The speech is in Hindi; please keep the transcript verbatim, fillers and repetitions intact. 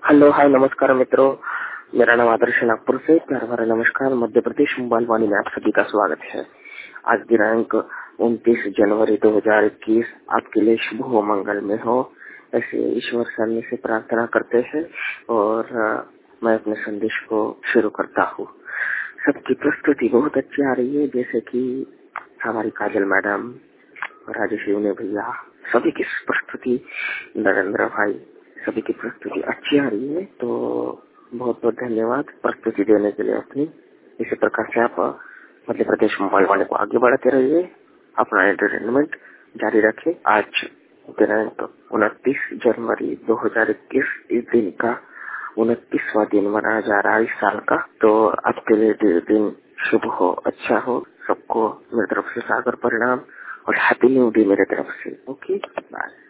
हेलो, हाय, नमस्कार मित्रों। मेरा नाम आदर्श नागपुर से। प्यार भरा नमस्कार। मध्य प्रदेश मोबाइल वाणी में आप सभी का स्वागत है। आज दिनांक उनतीस जनवरी दो हज़ार इक्कीस आपके लिए शुभ हो, मंगल में हो, ऐसे ईश्वर सामने से प्रार्थना करते हैं और मैं अपने संदेश को शुरू करता हूँ। सबकी प्रस्तुति बहुत अच्छी आ रही है, जैसे कि हमारी काजल मैडम, राजेश ने भैया, सभी की प्रस्तुति, नरेंद्र भाई, सभी की प्रस्तुति अच्छी आ रही है। तो बहुत बहुत धन्यवाद प्रस्तुति देने के लिए अपनी। इसी प्रकार से आप मध्य प्रदेश मोबाइल वाले को आगे बढ़ाते रहिए, अपना एंटरटेनमेंट जारी रखें। आज दिनांक उनतीस जनवरी दो हज़ार इक्कीस, इस दिन का उनतीसवां दिन मनाया जा रहा है इस साल का। तो आपके लिए दिन शुभ हो, अच्छा हो। सबको मेरी तरफ से सागर परिणाम और हैप्पी न्यू डे मेरे तरफ से। Okay, bye.